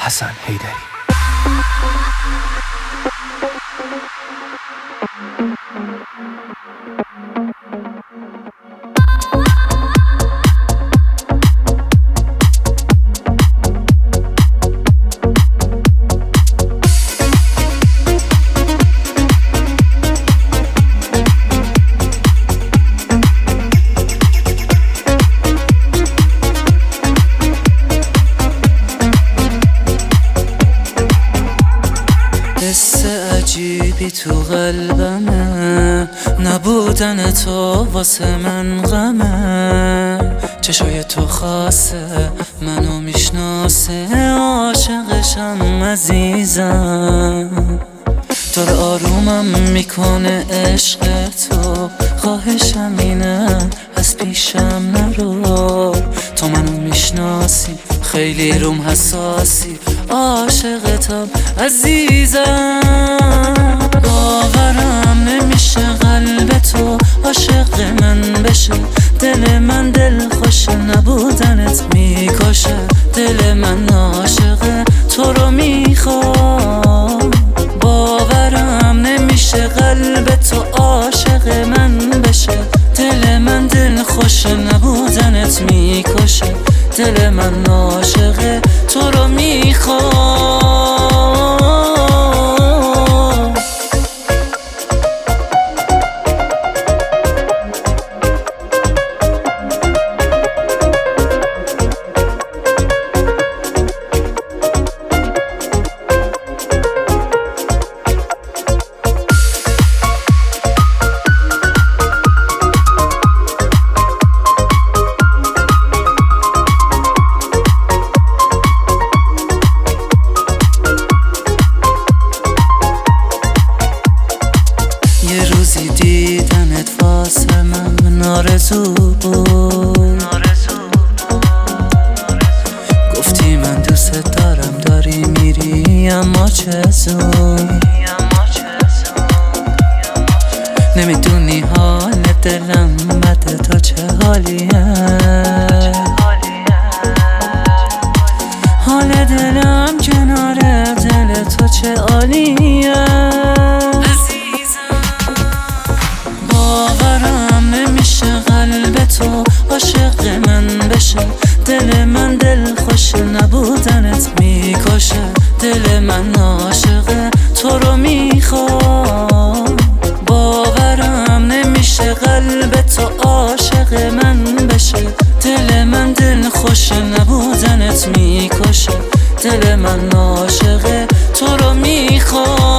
حسن حیدری. حس عجیبی تو قلبمه، نبودن تو واسه من غمه. چشای تو خاصه منو میشناسه، عاشقشم عزیزم. داره آرومم میکنه عشق تو، خواهشم اینه از پیشم نرو. تو منو میشناسی خیلی روم حساسی، عاشقتم عزیزم. باورم نمیشه قلب تو عاشق من بشه، دل من دل خوشه نبودنت میکشه. دل من عاشق تو رو میخوام، باورم نمیشه قلب تو عاشق من بشه. دل من دل خوشه نبودنت میکشه، دل من عاشق تو رو میخوام. یه روزی دیدنت واسه من آرزو بود، گفتی من دوست دارم داری میری اما چه زود. نمیدونی حال دلم بده تا چه حالیه، حال دلم کنار دل تو چه عالیه. باورم نمیشه قلب تو عاشق من بشه، دل من دل خوشه نبودنت میکشه. دل من عاشق تو رو میخوام، باورم نمیشه قلب تو عاشق من بشه. دل من دل خوشه نبودنت میکشه، دل من عاشق تو رو میخوام.